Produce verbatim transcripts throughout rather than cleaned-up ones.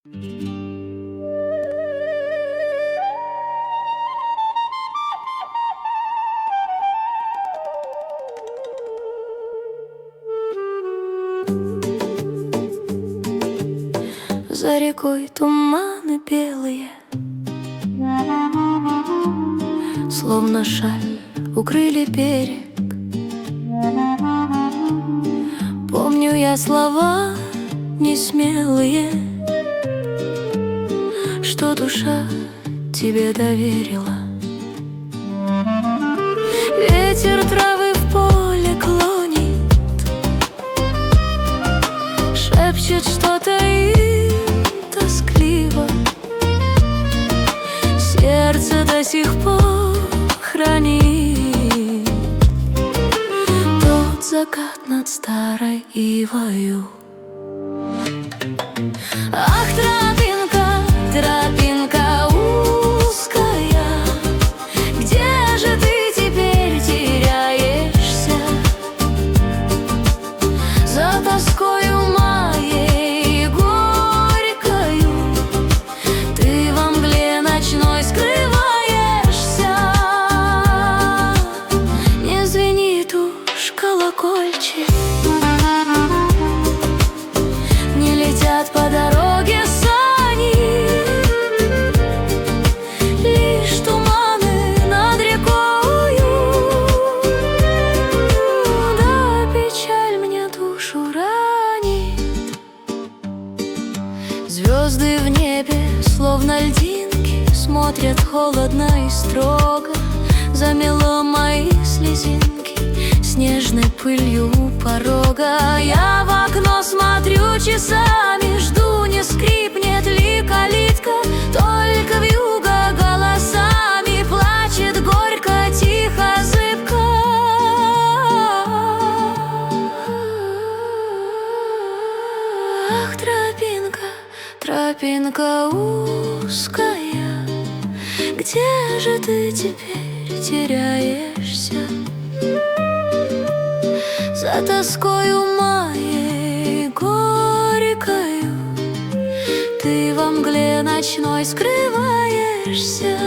За рекой туманы белые, словно шаль укрыли берег. Помню я слова несмелые, что душа тебе доверила. Ветер травы в поле клонит, шепчет что-то и тоскливо. Сердце до сих пор хранит тот закат над старой ивою. Ах, тропинка, тропинка узкая, где же ты теперь теряешься? За тоскою моей горькою ты во мгле ночной скрываешься. Не звенит уж колокольчик, не летят по дороге сани, лишь туманы над рекою. Да, печаль мне душу ранит. Звезды в небе, словно льдинки, смотрят холодно и строго. Замело мои слезинки снежной пылью у порога. Я в окно смотрю часами, жду, не скрипнет ли калитка. Только вьюга голосами плачет горько, тихо, зыбко. Ах, тропинка, тропинка узкая, где же ты теперь теряешься? За тоскою моей горькою ты во мгле ночной скрываешься.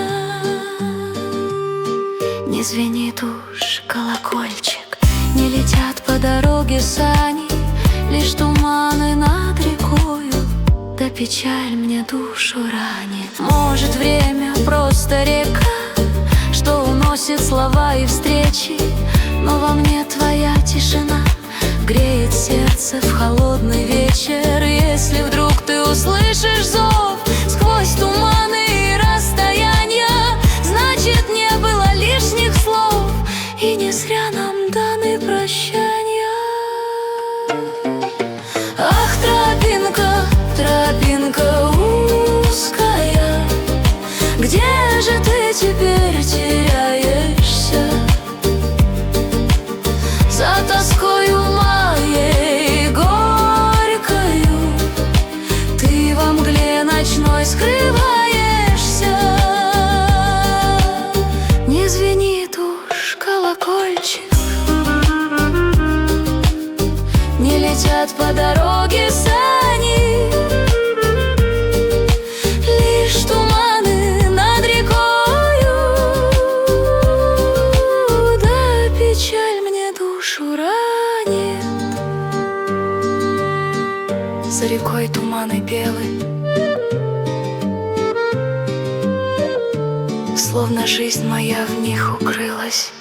Не звенит уж колокольчик, не летят по дороге сани, лишь туманы над рекою. Да, печаль мне душу ранит. Может, время просто река, что уносит слова и встречи, но во мне твоя тишина греет сердце в холодный вечер. Если вдруг ты услышишь зов сквозь туманы и расстояния, значит, не было лишних слов, и не зря нам даны прощания. Ах, тропинка, тропинка узкая, где же ты теперь теряешься? За тоскою моей горькою ты во мгле ночной скрываешься. Не звенит уж колокольчик, не летят по дороге сани, лишь туманы над рекою. Да, печаль мне душу ранит. За рекой туманы белые, словно жизнь моя в них укрылась.